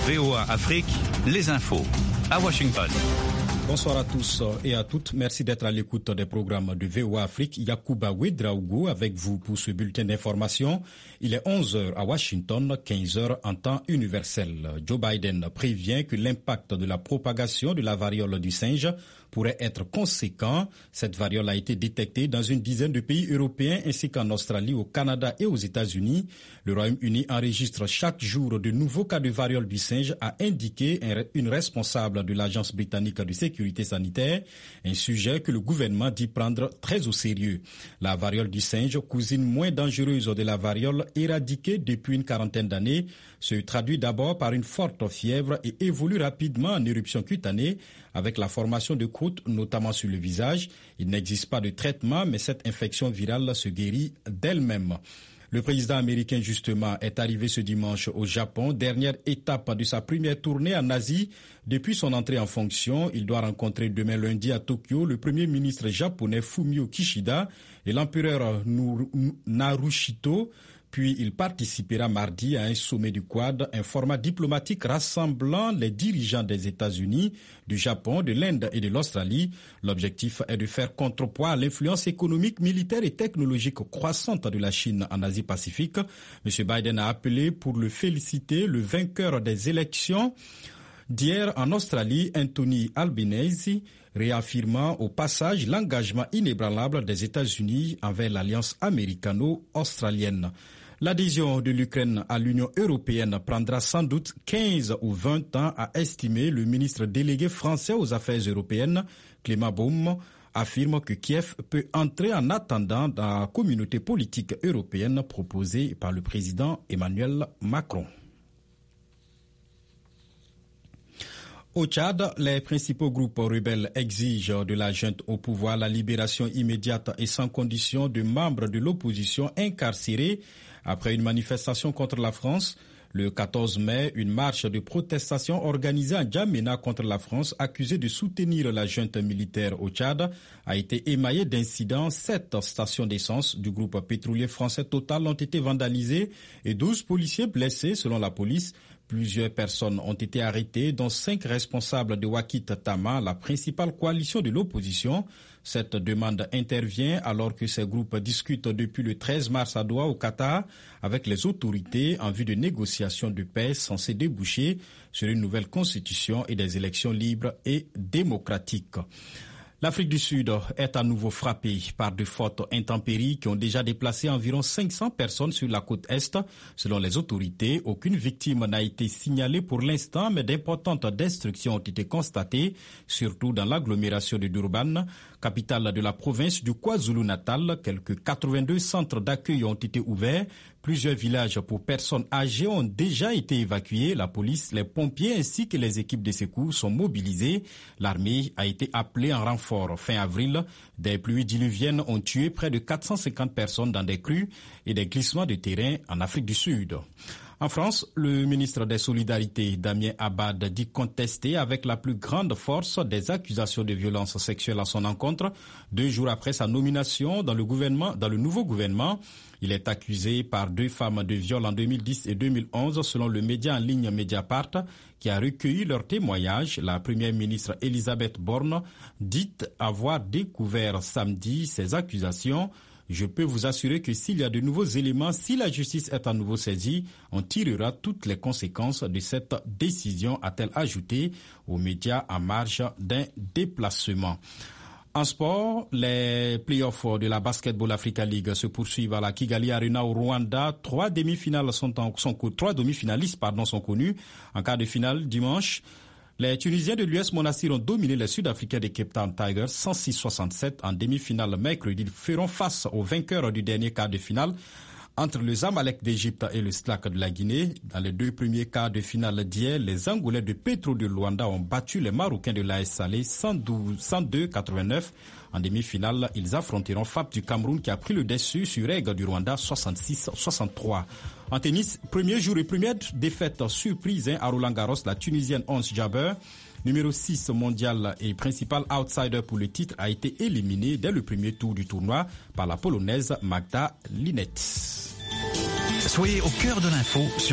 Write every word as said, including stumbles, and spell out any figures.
V O A Afrique, les infos à Washington. Bonsoir à tous et à toutes. Merci d'être à l'écoute des programmes de V O A Afrique. Yacouba Ouedraogo avec vous pour ce bulletin d'information. Il est onze heures à Washington, quinze heures en temps universel. Joe Biden prévient que l'impact de la propagation de la variole du singe pourrait être conséquent. Cette variole a été détectée dans une dizaine de pays européens ainsi qu'en Australie, au Canada et aux États-Unis. Le Royaume-Uni enregistre chaque jour de nouveaux cas de variole du singe, a indiqué une responsable de l'Agence britannique de sécurité sanitaire, un sujet que le gouvernement dit prendre très au sérieux. La variole du singe, cousine moins dangereuse de la variole éradiquée depuis une quarantaine d'années, se traduit d'abord par une forte fièvre et évolue rapidement en éruption cutanée avec la formation de croûtes, notamment sur le visage. Il n'existe pas de traitement, mais cette infection virale se guérit d'elle-même. Le président américain, justement, est arrivé ce dimanche au Japon, dernière étape de sa première tournée en Asie. Depuis son entrée en fonction, il doit rencontrer demain lundi à Tokyo le premier ministre japonais Fumio Kishida et l'empereur Naruhito. Puis il participera mardi à un sommet du Quad, un format diplomatique rassemblant les dirigeants des États-Unis, du Japon, de l'Inde et de l'Australie. L'objectif est de faire contrepoids à l'influence économique, militaire et technologique croissante de la Chine en Asie-Pacifique. M. Biden a appelé pour le féliciter le vainqueur des élections d'hier en Australie, Anthony Albanese, réaffirmant au passage l'engagement inébranlable des États-Unis envers l'alliance américano-australienne. L'adhésion de l'Ukraine à l'Union européenne prendra sans doute quinze ou vingt ans, a estimé le ministre délégué français aux affaires européennes, Clément Beaune, affirme que Kiev peut entrer en attendant dans la communauté politique européenne proposée par le président Emmanuel Macron. Au Tchad, les principaux groupes rebelles exigent de la junte au pouvoir la libération immédiate et sans condition de membres de l'opposition incarcérés après une manifestation contre la France. Le quatorze mai, une marche de protestation organisée à N'Djamena contre la France, accusée de soutenir la junte militaire au Tchad, a été émaillée d'incidents. Sept stations d'essence du groupe pétrolier français Total ont été vandalisées et douze policiers blessés selon la police. Plusieurs personnes ont été arrêtées, dont cinq responsables de Wakit Tama, la principale coalition de l'opposition. Cette demande intervient alors que ces groupes discutent depuis le treize mars à Doha, au Qatar, avec les autorités en vue de négociations de paix censées déboucher sur une nouvelle constitution et des élections libres et démocratiques. L'Afrique du Sud est à nouveau frappée par de fortes intempéries qui ont déjà déplacé environ cinq cents personnes sur la côte Est. Selon les autorités, aucune victime n'a été signalée pour l'instant, mais d'importantes destructions ont été constatées, surtout dans l'agglomération de Durban, capitale de la province du KwaZulu-Natal. Quelques quatre-vingt-deux centres d'accueil ont été ouverts. Plusieurs villages pour personnes âgées ont déjà été évacués. La police, les pompiers ainsi que les équipes de secours sont mobilisés. L'armée a été appelée en renfort fin avril. Des pluies diluviennes ont tué près de quatre cent cinquante personnes dans des crues et des glissements de terrain en Afrique du Sud. En France, le ministre des Solidarités, Damien Abad, dit contester avec la plus grande force des accusations de violence sexuelle à son encontre. Deux jours après sa nomination dans le gouvernement, dans le nouveau gouvernement, il est accusé par deux femmes de viol en deux mille dix et deux mille onze, selon le média en ligne Mediapart, qui a recueilli leurs témoignages. La première ministre Elisabeth Borne dit avoir découvert samedi ces accusations. Je peux vous assurer que s'il y a de nouveaux éléments, si la justice est à nouveau saisie, on tirera toutes les conséquences de cette décision, a-t-elle ajouté aux médias en marge d'un déplacement. En sport, les playoffs de la Basketball Africa League se poursuivent à la Kigali Arena au Rwanda. Trois demi-finales sont, en, sont trois demi-finalistes pardon, sont connus. En quart de finale dimanche, les Tunisiens de l'U S Monastir ont dominé les Sud-Africains des Cape Town Tigers cent six à soixante-sept. En demi-finale mercredi, ils feront face aux vainqueurs du dernier quart de finale entre le Zamalek d'Égypte et le Slack de la Guinée. Dans les deux premiers quarts de finale d'hier, les Angolais de Petro de Luanda ont battu les Marocains de l'A S Salé cent deux à quatre-vingt-neuf. En demi-finale, ils affronteront F A P du Cameroun qui a pris le dessus sur Aigle du Rwanda soixante-six à soixante-trois. En tennis, premier jour et première défaite surprise hein, à Roland-Garros, la Tunisienne Ons Jabeur, numéro six mondial et principal outsider pour le titre, a été éliminée dès le premier tour du tournoi par la Polonaise Magda Linette. Soyez au cœur de l'info sur